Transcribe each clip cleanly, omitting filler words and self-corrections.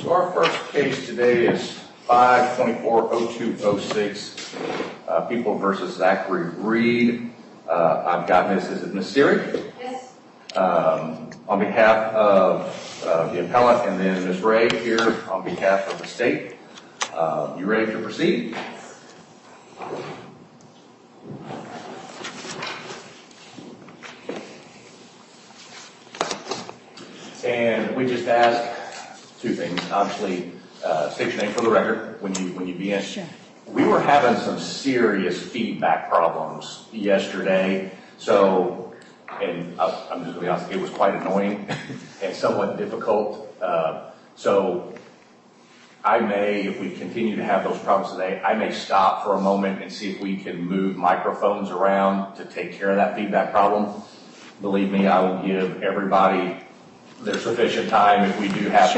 So our first case today is 524-0206, People v. Zachary Reed. I've got Ms. Seerig? Yes. On behalf of the appellant, and then Ms. Ray here on behalf of the state. You ready to proceed? And we just ask two things. Obviously, state your name for the record when you begin. Sure. We were having some serious feedback problems yesterday, so, and I'm just going to be honest, it was quite annoying and somewhat difficult. So I may, if we continue to have those problems today, I may stop for a moment and see if we can move microphones around to take care of that feedback problem. Believe me, I will give everybody their sufficient time if we do have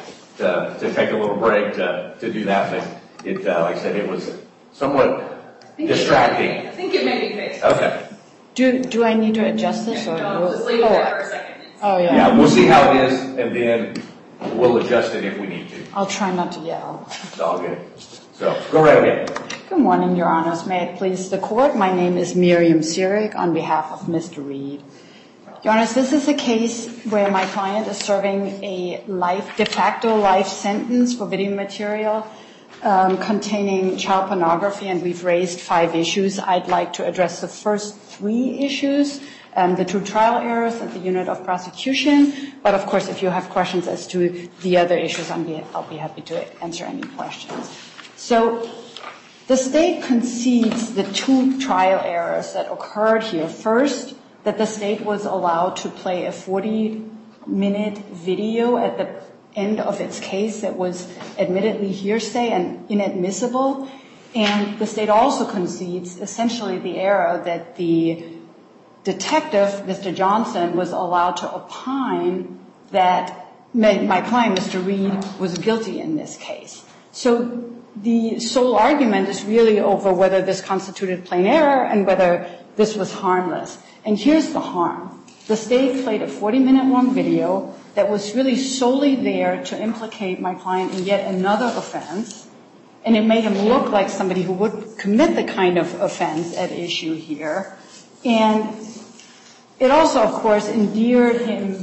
to take a little break to do that. But it, like I said, it was somewhat distracting. I think it may be fixed. Okay. Do I need to adjust this? Or No, just leave it there for a second. Oh, yeah. Yeah, we'll see how it is, and then we'll adjust it if we need to. I'll try not to yell. It's all good. So, go right ahead. Good morning, Your Honors. May it please the Court. My name is Miriam Seerig on behalf of Mr. Reed. Your Honors, this is a case where my client is serving a de facto life sentence for video material containing child pornography, and we've raised 5 issues. I'd like to address the first 3 issues, the 2 trial errors at the unit of prosecution. But of course, if you have questions as to the other issues, I'll be happy to answer any questions. So the state concedes the 2 trial errors that occurred here. First, that the state was allowed to play a 40-minute video at the end of its case that was admittedly hearsay and inadmissible. And the state also concedes essentially the error that the detective, Mr. Johnson, was allowed to opine that my client, Mr. Reed, was guilty in this case. So the sole argument is really over whether this constituted plain error and whether this was harmless. And here's the harm. The state played a 40-minute long video that was really solely there to implicate my client in yet another offense, and it made him look like somebody who would commit the kind of offense at issue here. And it also, of course, endeared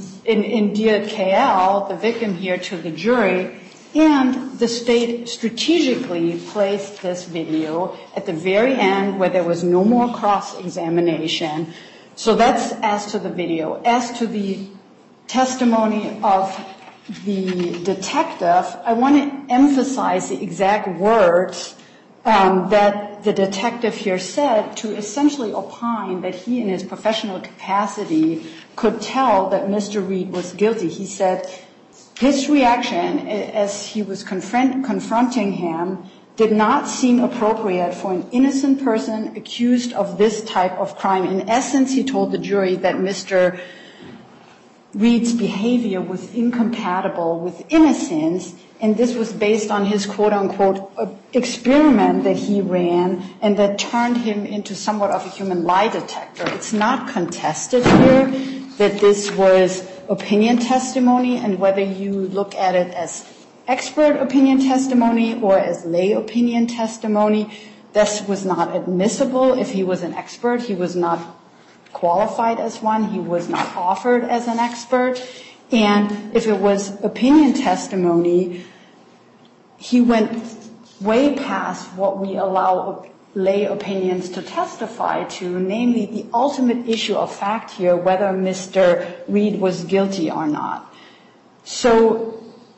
KL, the victim here, to the jury, and the state strategically placed this video at the very end where there was no more cross-examination. So that's as to the video. As to the testimony of the detective, I want to emphasize the exact words that the detective here said to essentially opine that he, in his professional capacity, could tell that Mr. Reed was guilty. He said his reaction as he was confronting him did not seem appropriate for an innocent person accused of this type of crime. In essence, he told the jury that Mr. Reed's behavior was incompatible with innocence, and this was based on his quote-unquote experiment that he ran and that turned him into somewhat of a human lie detector. It's not contested here that this was opinion testimony, and whether you look at it as expert opinion testimony or as lay opinion testimony, this was not admissible. If he was an expert, he was not qualified as one. He was not offered as an expert. And if it was opinion testimony, he went way past what we allow lay opinions to testify to, namely the ultimate issue of fact here, whether Mr. Reed was guilty or not. So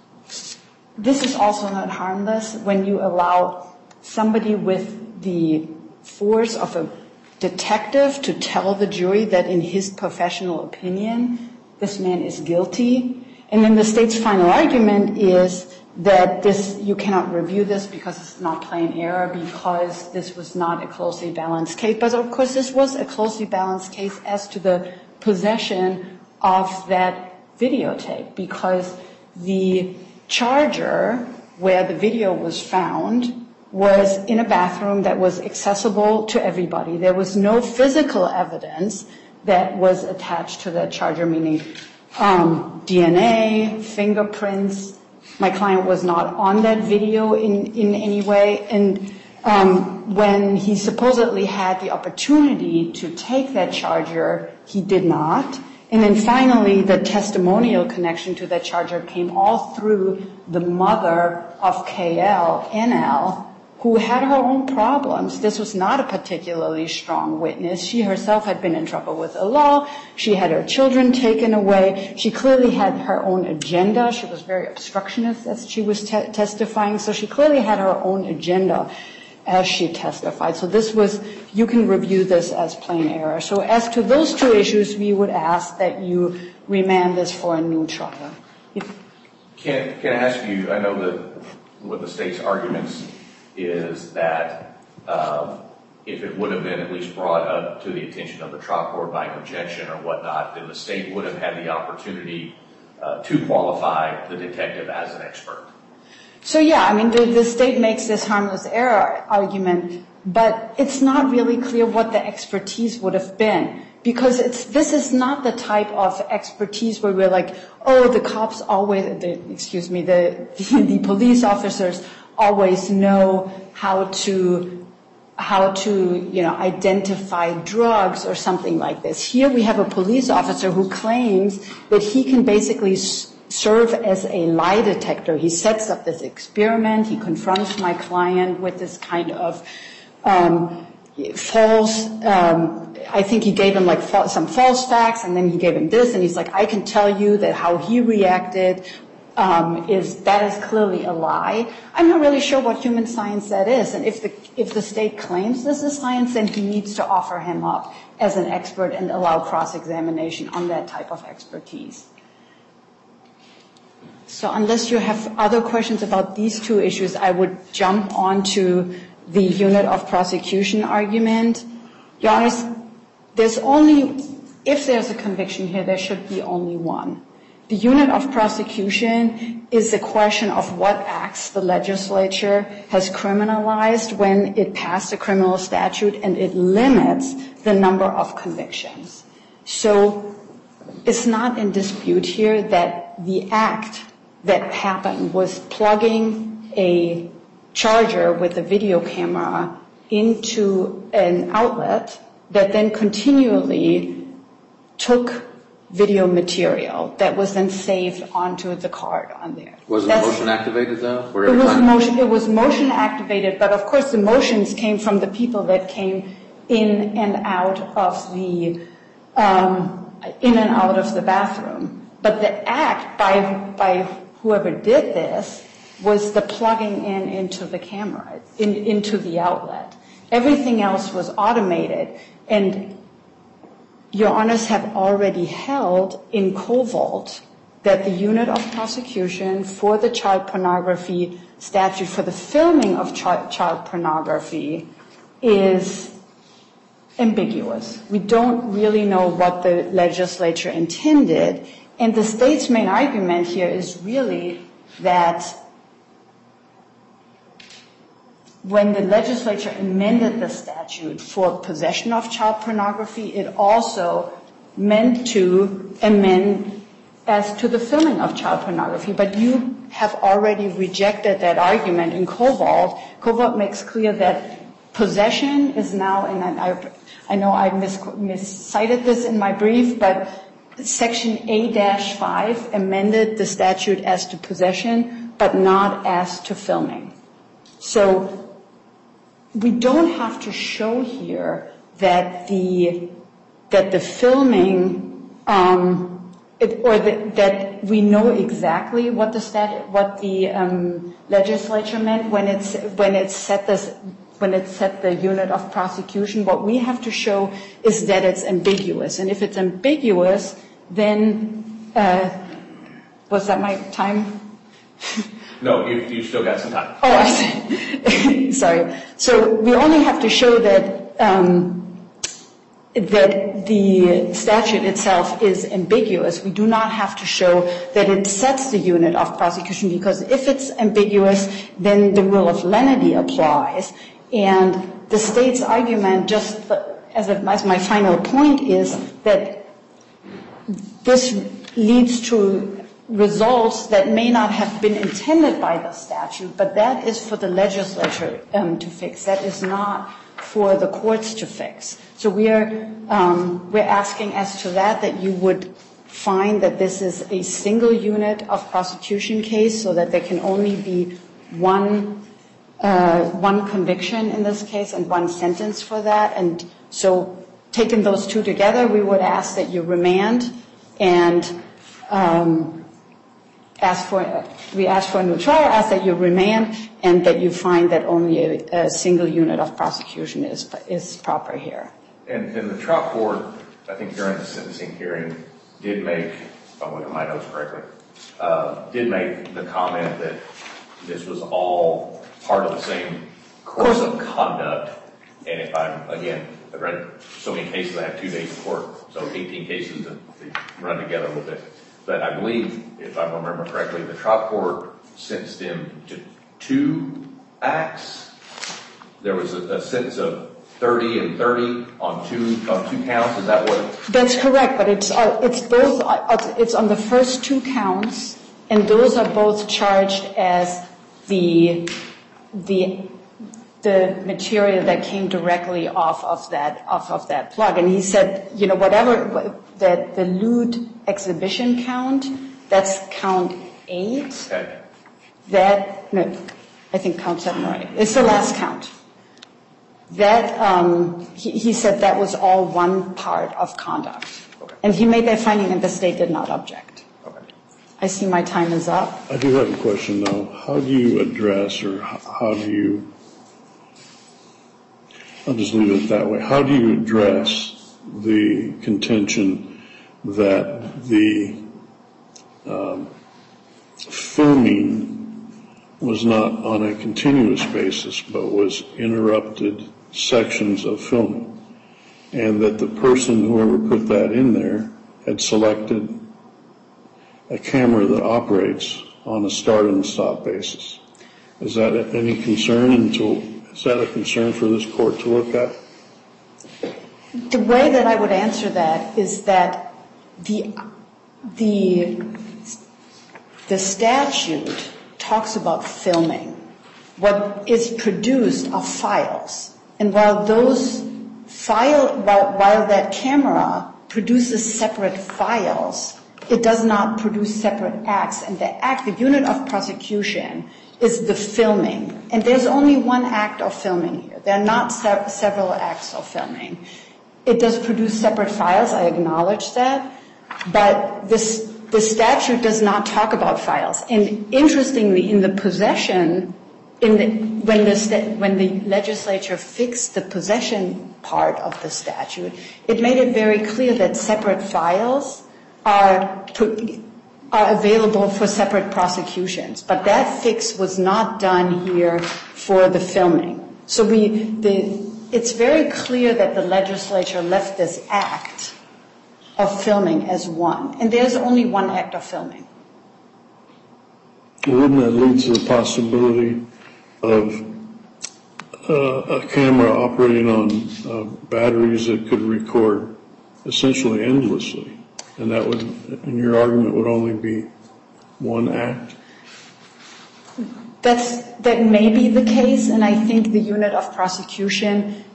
this is also not harmless when you allow somebody with the force of a detective to tell the jury that in his professional opinion, this man is guilty. And then the state's final argument is that you cannot review this because it's not plain error, because this was not a closely balanced case. But of course, this was a closely balanced case as to the possession of that videotape, because the charger where the video was found was in a bathroom that was accessible to everybody. There was no physical evidence that was attached to that charger, meaning DNA, fingerprints, My client was not on that video in any way. And when he supposedly had the opportunity to take that charger, he did not. And then finally, the testimonial connection to that charger came all through the mother of KL, NL, who had her own problems. This was not a particularly strong witness. She herself had been in trouble with the law. She had her children taken away. She clearly had her own agenda. She was very obstructionist as she was testifying. So she clearly had her own agenda as she testified. So this was, you can review this as plain error. So as to those two issues, we would ask that you remand this for a new trial. Can I ask you, I know that what the state's arguments is that if it would have been at least brought up to the attention of the trial court by an objection or whatnot, then the state would have had the opportunity to qualify the detective as an expert. So yeah, I mean, the state makes this harmless error argument, but it's not really clear what the expertise would have been. Because this is not the type of expertise where we're like, oh, the cops always, the police officers always know how to identify drugs or something like this. Here we have a police officer who claims that he can basically serve as a lie detector. He sets up this experiment. He confronts my client with this kind of false, I think he gave him like some false facts, and then he gave him this, and he's like, I can tell you that how he reacted is clearly a lie. I'm not really sure what human science that is, and if the state claims this is science, then he needs to offer him up as an expert and allow cross-examination on that type of expertise. So unless you have other questions about these two issues, I would jump on to the unit of prosecution argument. Your Honor, if there's a conviction here, there should be only one. The unit of prosecution is the question of what acts the legislature has criminalized when it passed a criminal statute, and it limits the number of convictions. So it's not in dispute here that the act that happened was plugging a charger with a video camera into an outlet that then continually took video material that was then saved onto the card on there. Was the motion activated, though? It was motion activated, but of course the motions came from the people that came in and out of the bathroom. But the act by whoever did this was the plugging into the camera, into the outlet. Everything else was automated, and Your Honors have already held in Covalt that the unit of prosecution for the child pornography statute, for the filming of child pornography, is ambiguous. We don't really know what the legislature intended, and the state's main argument here is really that when the legislature amended the statute for possession of child pornography, it also meant to amend as to the filming of child pornography. But you have already rejected that argument in Covalt. Covalt makes clear that possession is now, and I know I miscited this in my brief, but Section A-5 amended the statute as to possession, but not as to filming. So we don't have to show here that the filming, that we know exactly what the legislature meant when it set the unit of prosecution. What we have to show is that it's ambiguous, and if it's ambiguous, then was that my time? No, you still got some time. Oh, I see. Sorry. So we only have to show that that the statute itself is ambiguous. We do not have to show that it sets the unit of prosecution, because if it's ambiguous, then the rule of lenity applies. And the state's argument, just as my final point, is that this leads to results that may not have been intended by the statute, but that is for the legislature to fix. That is not for the courts to fix. So we're asking as to that you would find that this is a single unit of prosecution case so that there can only be one conviction in this case and one sentence for that. And so taking those two together, we would ask that you remand and ask for a new trial, ask that you remand, and that you find that only a single unit of prosecution is proper here. And the trial court, I think during the sentencing hearing, did make, if I'm looking at my notes correctly, did make the comment that this was all part of the same course of conduct. And if I've read so many cases, I have 2 days of court, so 18 cases to run together a little bit. But I believe, if I remember correctly, the trial court sentenced him to 2 acts. There was a sentence of 30 and 30 on two counts. Is that what? That's correct, but it's both. It's on the first 2 counts, and those are both charged as the material that came directly off of that plug. And he said, whatever that the lewd exhibition count, that's count 8. Okay. I think count 7 or 8. It's the last count. That he said that was all one part of conduct. Okay. And he made that finding, and the state did not object. Okay. I see my time is up. I do have a question, though. How do you address, or how do you, I'll just leave it that way. How do you address the contention that the filming was not on a continuous basis, but was interrupted sections of filming, and that the person, whoever put that in there, had selected a camera that operates on a start and stop basis? Is that any concern? Is that a concern for this court to look at? The way that I would answer that is that the statute talks about filming. What is produced are files. And while that camera produces separate files, it does not produce separate acts. And the unit of prosecution is the filming. And there's only one act of filming here. There are not several acts of filming. It does produce separate files, I acknowledge that, but the statute does not talk about files. And interestingly, in the possession, when the legislature fixed the possession part of the statute, it made it very clear that separate files are available for separate prosecutions. But that fix was not done here for the filming. So it's very clear that the legislature left this act of filming as one. And there's only one act of filming. Wouldn't that lead to the possibility of a camera operating on batteries that could record essentially endlessly? And that would, in your argument, would only be one act? That may be the case, and I think the unit of prosecution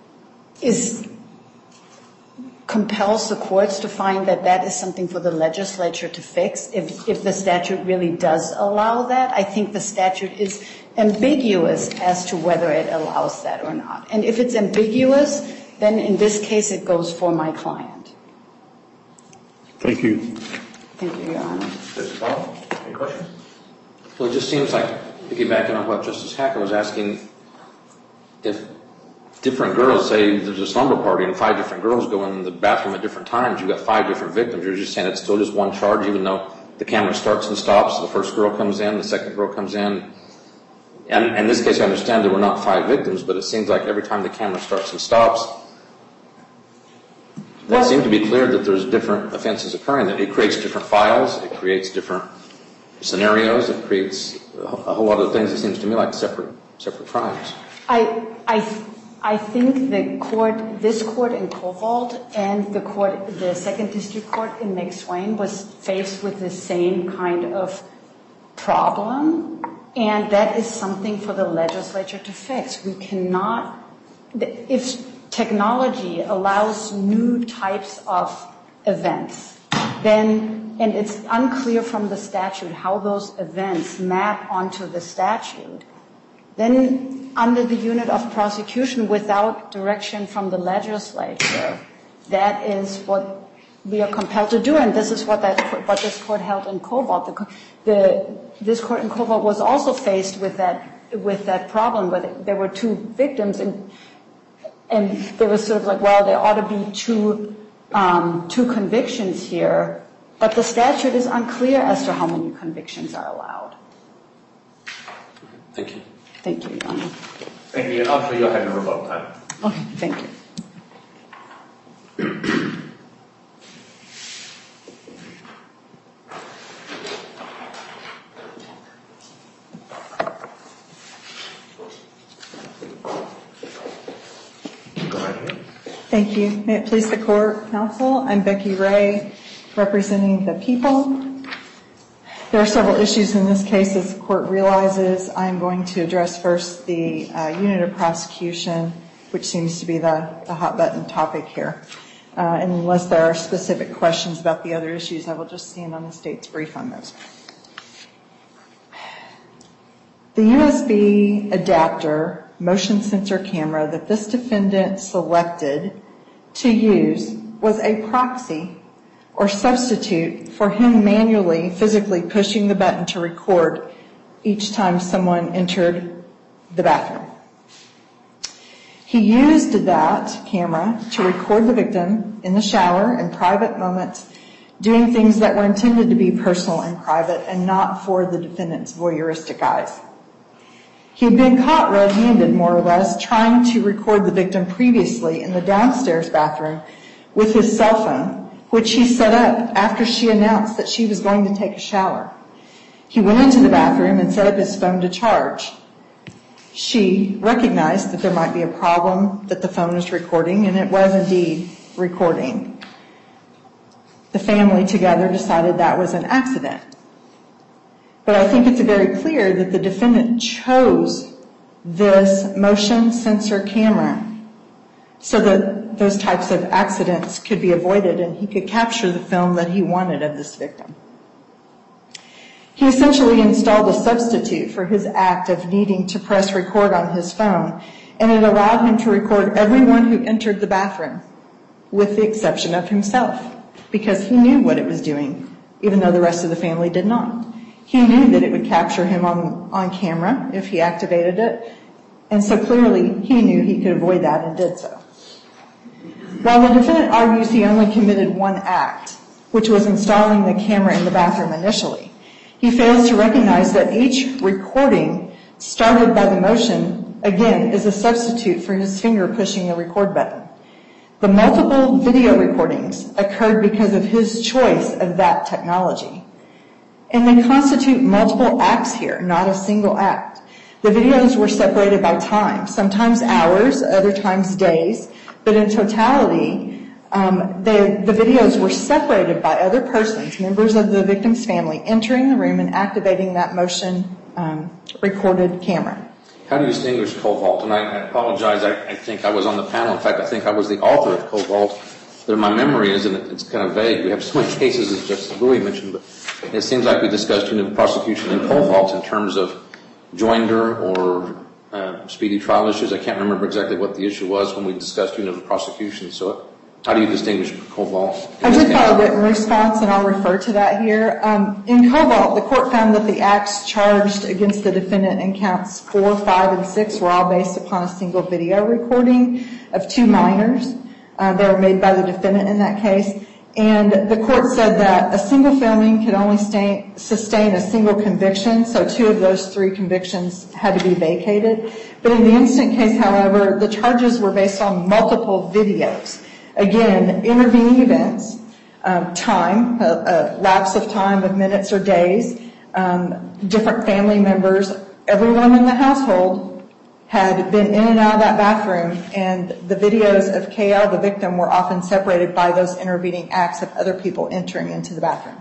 compels the courts to find that is something for the legislature to fix if the statute really does allow that. I think the statute is ambiguous as to whether it allows that or not. And if it's ambiguous, then in this case it goes for my client. Thank you. Thank you, Your Honor. Justice Paul, any questions? Well, it just seems like, piggybacking on what Justice Hacker was asking, if different girls, say there's a slumber party and 5 different girls go in the bathroom at different times, you've got 5 different victims, you're just saying it's still just one charge, even though the camera starts and stops, the first girl comes in, the second girl comes in. And in this case, I understand there were not 5 victims, but it seems like every time the camera starts and stops, that seemed to be clear that there's different offenses occurring, that it creates different files, it creates different scenarios, it creates a whole lot of things that seems to me like separate crimes. I I think this court in Cobalt and the Second District Court in McSwain was faced with the same kind of problem, and that is something for the legislature to fix. We cannot, if technology allows new types of events, then, and it's unclear from the statute how those events map onto the statute, then under the unit of prosecution without direction from the legislature, that is what we are compelled to do, and this is what this court held in Cobalt. This court in Cobalt was also faced with that problem, where there were two victims, and they were sort of like, well, there ought to be two convictions here, but the statute is unclear as to how many convictions are allowed. Thank you. Thank you, Your Honor. Thank you, and obviously you'll have your remote time. Okay, thank you. Go right ahead. Thank you. May it please the court, counsel. I'm Becky Ray, representing the people. There are several issues in this case, as the court realizes. I'm going to address first the unit of prosecution, which seems to be the hot button topic here. And unless there are specific questions about the other issues, I will just stand on the state's brief on those. The USB adapter motion sensor camera that this defendant selected to use was a proxy or substitute for him manually, physically pushing the button to record each time someone entered the bathroom. He used that camera to record the victim in the shower in private moments, doing things that were intended to be personal and private and not for the defendant's voyeuristic eyes. He had been caught red-handed, more or less, trying to record the victim previously in the downstairs bathroom with his cell phone, which he set up after she announced that she was going to take a shower. He went into the bathroom and set up his phone to charge. She recognized that there might be a problem, that the phone was recording, and it was indeed recording. The family together decided that was an accident. But I think it's very clear that the defendant chose this motion sensor camera so that those types of accidents could be avoided and he could capture the film that he wanted of this victim. He essentially installed a substitute for his act of needing to press record on his phone, and it allowed him to record everyone who entered the bathroom, with the exception of himself, because he knew what it was doing, even though the rest of the family did not. He knew that it would capture him on camera if he activated it, and so clearly he knew he could avoid that and did so. While the defendant argues he only committed one act, which was installing the camera in the bathroom initially, he fails to recognize that each recording started by the motion, again, is a substitute for his finger pushing the record button. The multiple video recordings occurred because of his choice of that technology. And they constitute multiple acts here, not a single act. The videos were separated by time, sometimes hours, other times days, but in totality, the videos were separated by other persons, members of the victim's family, entering the room and activating that motion recorded camera. How do you distinguish Cobalt? And I apologize, I think I was on the panel. In fact, I think I was the author of Cobalt. But my memory is, and it's kind of vague, we have so many cases, as Justice Bowie mentioned, but it seems like we discussed unit of prosecution in Cobalt in terms of joinder or speedy trial issues. I can't remember exactly what the issue was when we discussed unit of prosecution. So how do you distinguish Cobalt? I did file a written response, and I'll refer to that here. In Cobalt, the court found that the acts charged against the defendant in counts 4, 5, and 6 were all based upon a single video recording of two minors. They were made by the defendant in that case. And the court said that a single filming could only sustain a single conviction, so 2 of those 3 convictions had to be vacated. But in the instant case, however, the charges were based on multiple videos. Again, intervening events, time, a lapse of time of minutes or days, different family members, everyone in the household had been in and out of that bathroom, and the videos of KL, the victim, were often separated by those intervening acts of other people entering into the bathroom.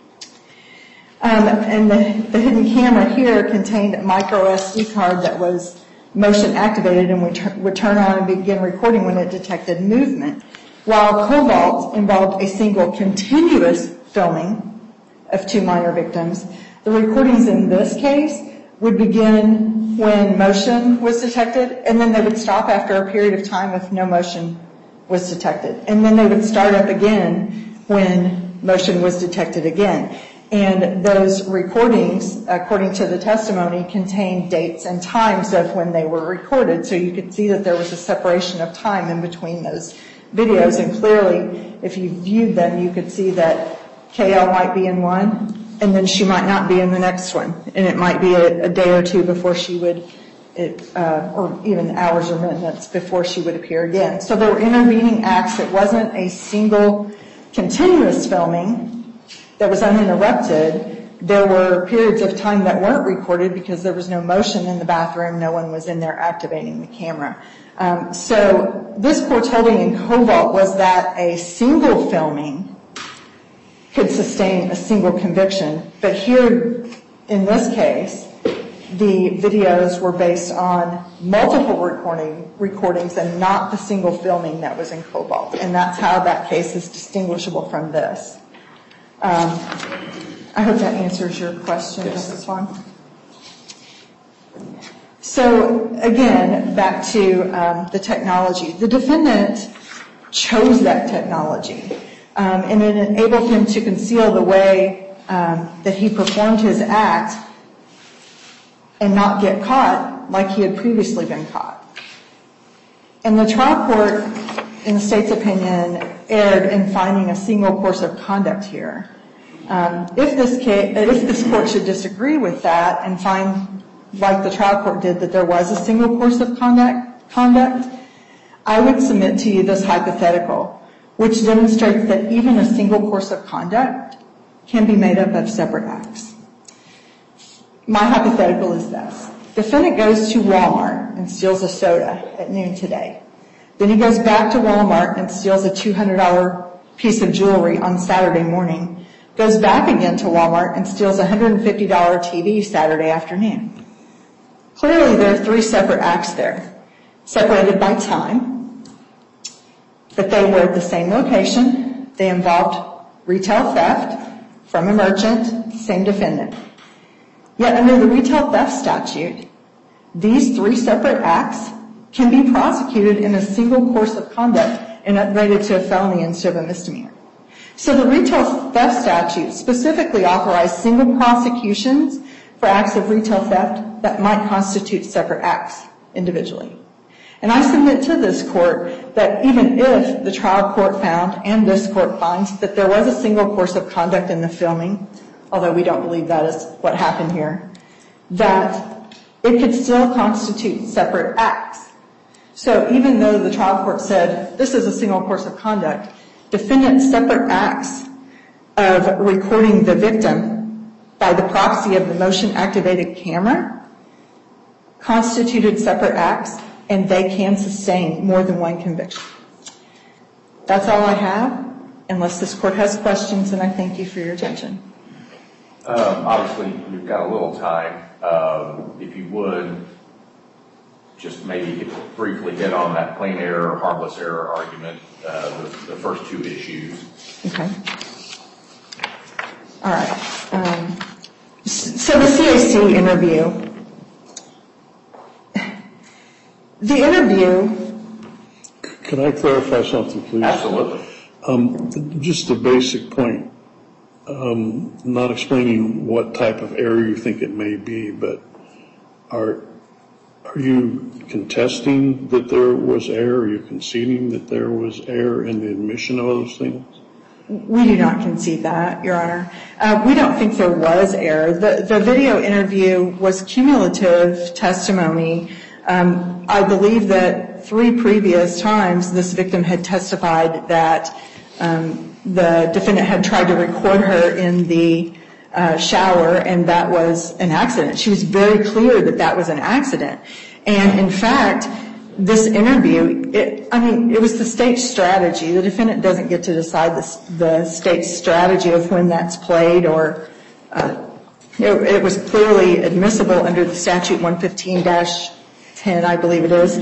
And the hidden camera here contained a micro SD card that was motion activated and would turn on and begin recording when it detected movement, while Cobalt involved a single continuous filming of 2 minor victims. The recordings in this case would begin when motion was detected, and then they would stop after a period of time if no motion was detected. And then they would start up again when motion was detected again. And those recordings, according to the testimony, contained dates and times of when they were recorded. So you could see that there was a separation of time in between those videos. And clearly, if you viewed them, you could see that KL might be in one, and then she might not be in the next one. And it might be a day or two before she would, or even hours or minutes before she would appear again. So there were intervening acts. It wasn't a single continuous filming that was uninterrupted. There were periods of time that weren't recorded because there was no motion in the bathroom. No one was in there activating the camera. So this court's holding in Cobalt was that a single filming could sustain a single conviction. But here, in this case, the videos were based on multiple recordings and not the single filming that was in Cobalt. And that's how that case is distinguishable from this. I hope that answers your question, Justice Vaughn. So again, back to the technology. The defendant chose that technology, and it enabled him to conceal the way that he performed his act and not get caught like he had previously been caught. And the trial court, in the state's opinion, erred in finding a single course of conduct here. If this court should disagree with that and find, like the trial court did, that there was a single course of conduct, I would submit to you this hypothetical, which demonstrates that even a single course of conduct can be made up of separate acts. My hypothetical is this. Defendant goes to Walmart and steals a soda at noon today. Then he goes back to Walmart and steals a $200 piece of jewelry on Saturday morning, goes back again to Walmart and steals a $150 TV Saturday afternoon. Clearly, there are 3 separate acts there, separated by time, but they were at the same location. They involved retail theft from a merchant, same defendant. Yet under the retail theft statute, these 3 separate acts can be prosecuted in a single course of conduct and upgraded to a felony instead of a misdemeanor. So the retail theft statute specifically authorized single prosecutions for acts of retail theft that might constitute separate acts individually. And I submit to this court that even if the trial court found, and this court finds, that there was a single course of conduct in the filming, although we don't believe that is what happened here, that it could still constitute separate acts. So even though the trial court said this is a single course of conduct, defendant's separate acts of recording the victim by the proxy of the motion-activated camera constituted separate acts, and they can sustain more than one conviction. That's all I have. Unless this court has questions, and I thank you for your attention. Obviously, we've got a little time. If you would, just maybe briefly hit on that plain error or harmless error argument, the first 2 issues. Okay. All right. So the CAC interview. The interview. Can I clarify something, please? Absolutely. Just a basic point. Not explaining what type of error you think it may be, but are you contesting that there was error? Are you conceding that there was error in the admission of those things? We do not concede that, Your Honor. We don't think there was error. The video interview was cumulative testimony. I believe that 3 previous times this victim had testified that the defendant had tried to record her in the shower, and that was an accident. She was very clear that that was an accident. And in fact, this interview, it was the state's strategy. The defendant doesn't get to decide the state's strategy of when that's played, or it was clearly admissible under the statute 115-10, I believe it is,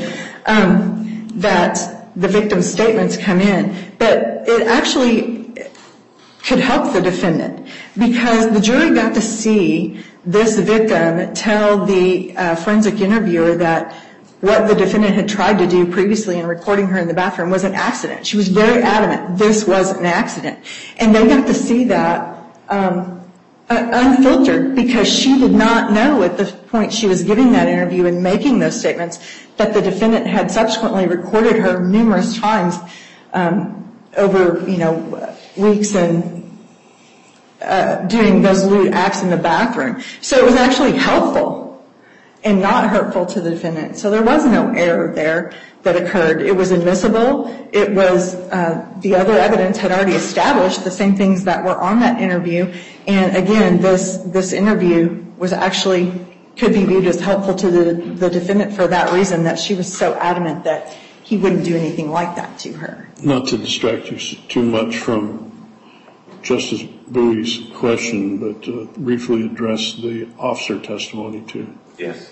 that the victim's statements come in. But it actually could help the defendant, because the jury got to see this victim tell the forensic interviewer that what the defendant had tried to do previously in recording her in the bathroom was an accident. She was very adamant this was an accident. And they got to see that unfiltered, because she did not know at the point she was giving that interview and making those statements that the defendant had subsequently recorded her numerous times over, weeks and doing those lewd acts in the bathroom. So it was actually helpful and not hurtful to the defendant. So there was no error there that occurred. It was admissible. It was, the other evidence had already established the same things that were on that interview. And again, this interview was actually, could be viewed as helpful to the defendant for that reason, that she was so adamant that he wouldn't do anything like that to her. Not to distract you too much from Justice Bowie's question, but briefly address the officer testimony too. Yes.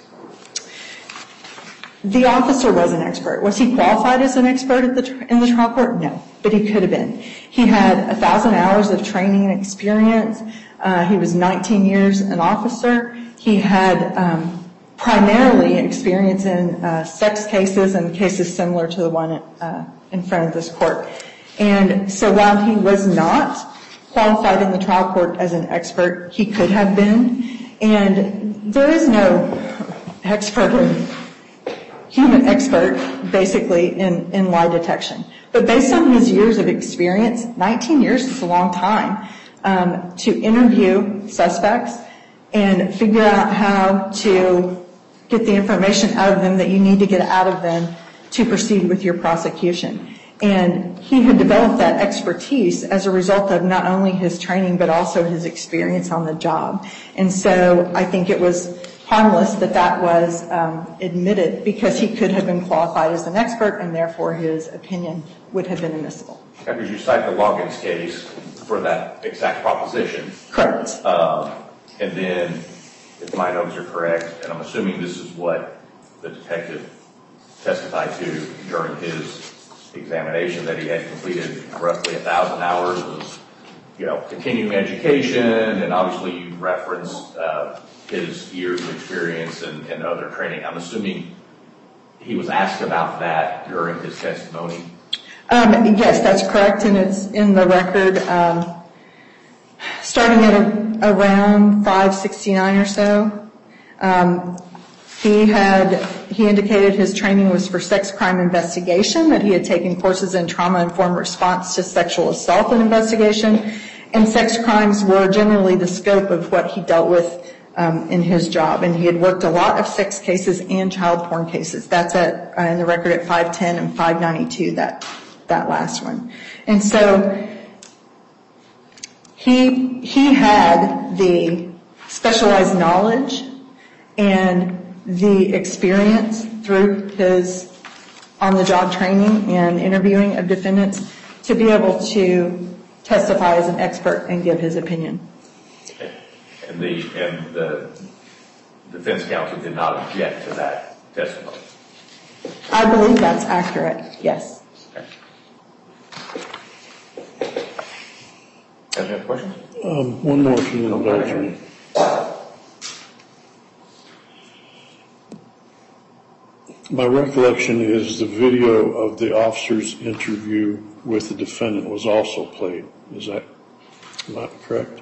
The officer was an expert. Was he qualified as an expert in the trial court? No, but he could have been. He had 1,000 hours of training and experience. He was 19 years an officer. He had primarily experience in sex cases and cases similar to the one in front of this court. And so while he was not qualified in the trial court as an expert, he could have been. And there is no human expert, basically, in lie detection. But based on his years of experience, 19 years is a long time, to interview suspects and figure out how to get the information out of them that you need to get out of them to proceed with your prosecution. And he had developed that expertise as a result of not only his training, but also his experience on the job. And so I think it was harmless that was admitted, because he could have been qualified as an expert, and therefore his opinion would have been admissible. Because you cite the Loggins case for that exact proposition. Correct. And then, if my notes are correct, and I'm assuming this is what the detective testified to during his examination, that he had completed roughly 1,000 hours of, continuing education, and obviously you referenced his years of experience and other training. I'm assuming he was asked about that during his testimony. Yes, that's correct, and it's in the record, starting at around 569 or so. He indicated his training was for sex crime investigation, that he had taken courses in trauma-informed response to sexual assault and investigation, and sex crimes were generally the scope of what he dealt with in his job. And he had worked a lot of sex cases and child porn cases. That's in the record at 510 and 592, that last one. And so he had the specialized knowledge and the experience through his on-the-job training and interviewing of defendants to be able to testify as an expert and give his opinion. And the defense counsel did not object to that testimony? I believe that's accurate, yes. Okay. Any other questions? One more, if you'll indulge me. My recollection is the video of the officer's interview with the defendant was also played. Is that not correct?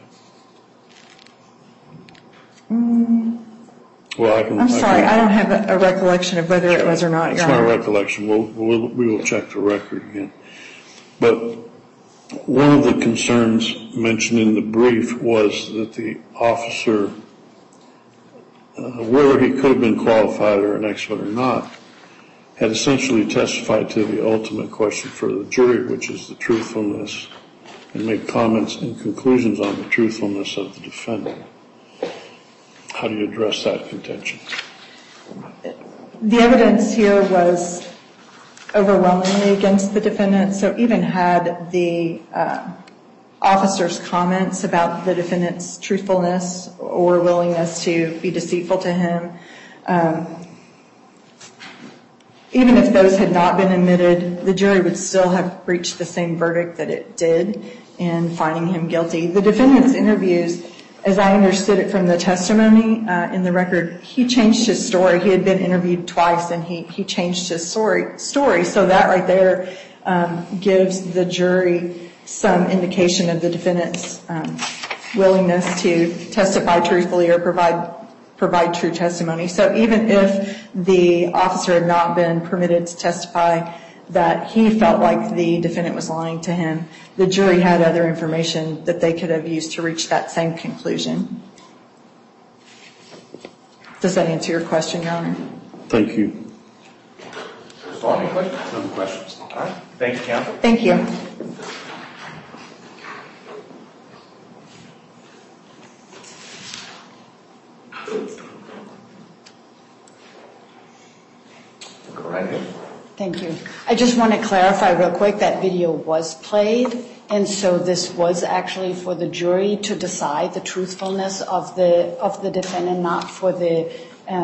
Well, I'm sorry, I don't have a recollection of whether it was or not. It's my recollection. We will check the record again. But one of the concerns mentioned in the brief was that the officer, whether he could have been qualified or an expert or not, had essentially testified to the ultimate question for the jury, which is the truthfulness, and made comments and conclusions on the truthfulness of the defendant. How do you address that contention? The evidence here was overwhelmingly against the defendant, so even had the officer's comments about the defendant's truthfulness or willingness to be deceitful to him, even if those had not been admitted, the jury would still have reached the same verdict that it did in finding him guilty. The defendant's interviews, as I understood it from the testimony in the record, he changed his story. He had been interviewed twice, and he changed his story. So that right there gives the jury some indication of the defendant's willingness to testify truthfully or provide true testimony. So even if the officer had not been permitted to testify that he felt like the defendant was lying to him, the jury had other information that they could have used to reach that same conclusion. Does that answer your question, Your Honor? Thank you. Any questions? No questions. All right. Thank you, counsel. Thank you. Go right ahead. Thank you. I just want to clarify real quick that video was played, and so this was actually for the jury to decide the truthfulness of the defendant, not for the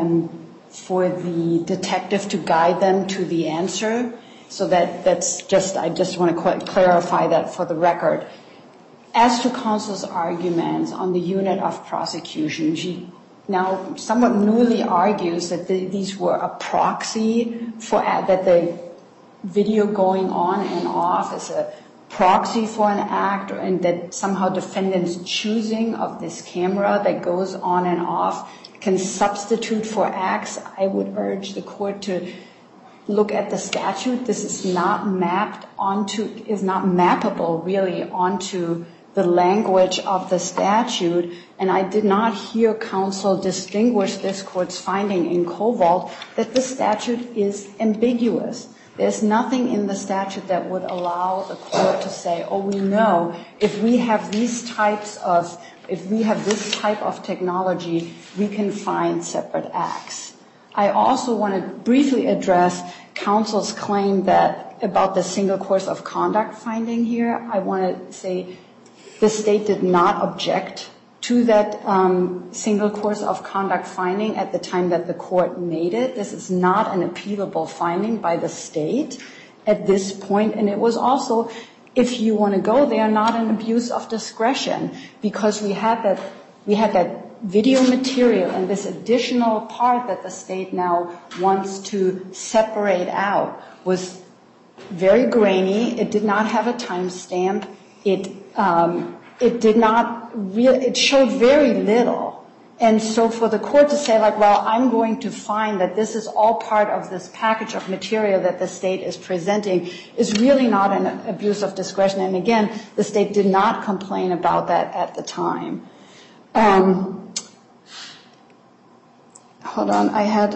detective to guide them to the answer. So that's just, I just want to clarify that for the record. As to counsel's arguments on the unit of prosecution, she now somewhat newly argues that these were a proxy for, that the video going on and off is a proxy for an act, and that somehow defendant's choosing of this camera that goes on and off can substitute for acts. I would urge the court to look at the statute. This is not mappable really onto the language of the statute, and I did not hear counsel distinguish this court's finding in Covalt that the statute is ambiguous. There's nothing in the statute that would allow the court to say, oh, we know if we have this type of technology, we can find separate acts. I also want to briefly address counsel's claim that about the single course of conduct finding here. I want to say the state did not object to that single course of conduct finding at the time that the court made it. This is not an appealable finding by the state at this point, and it was also, if you want to go there, not an abuse of discretion, because we had that video material and this additional part that the state now wants to separate out was very grainy. It did not have a timestamp. It showed very little. And so for the court to say, like, well, I'm going to find that this is all part of this package of material that the state is presenting is really not an abuse of discretion. And again, the state did not complain about that at the time. Hold on, I had,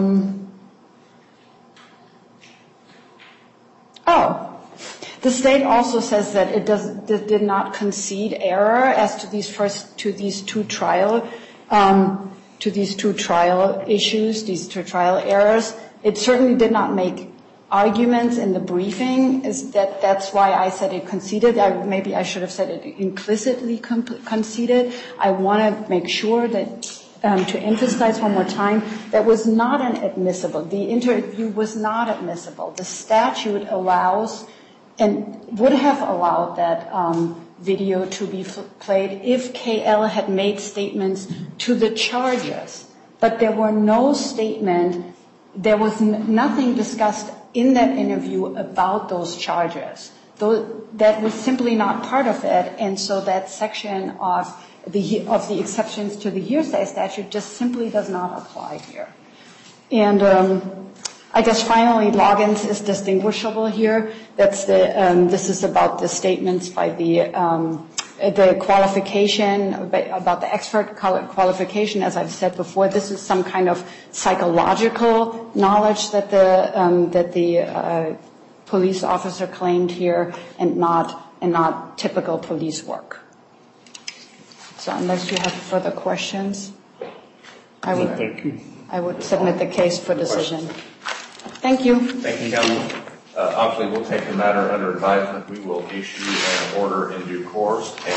the state also says that it did not concede error as to these two trial issues, these two trial errors. It certainly did not make arguments in the briefing. That's why I said it conceded. Maybe I should have said it implicitly conceded. I want to make sure that to emphasize one more time, that was not an admissible. The interview was not admissible. The statute allows and would have allowed that video to be played if KL had made statements to the charges. But there were no statement, there was nothing discussed in that interview about those charges. That was simply not part of it, and so that section of the exceptions to the hearsay statute just simply does not apply here. And I guess finally, Loggins is distinguishable here. This is about the statements by the qualification, about the expert qualification. As I've said before, this is some kind of psychological knowledge that the police officer claimed here, and not typical police work. So unless you have further questions, I will. Thank you. I would submit the case for decision. Thank you. Thank you, counsel. Obviously, we'll take the matter under advisement. We will issue an order in due course.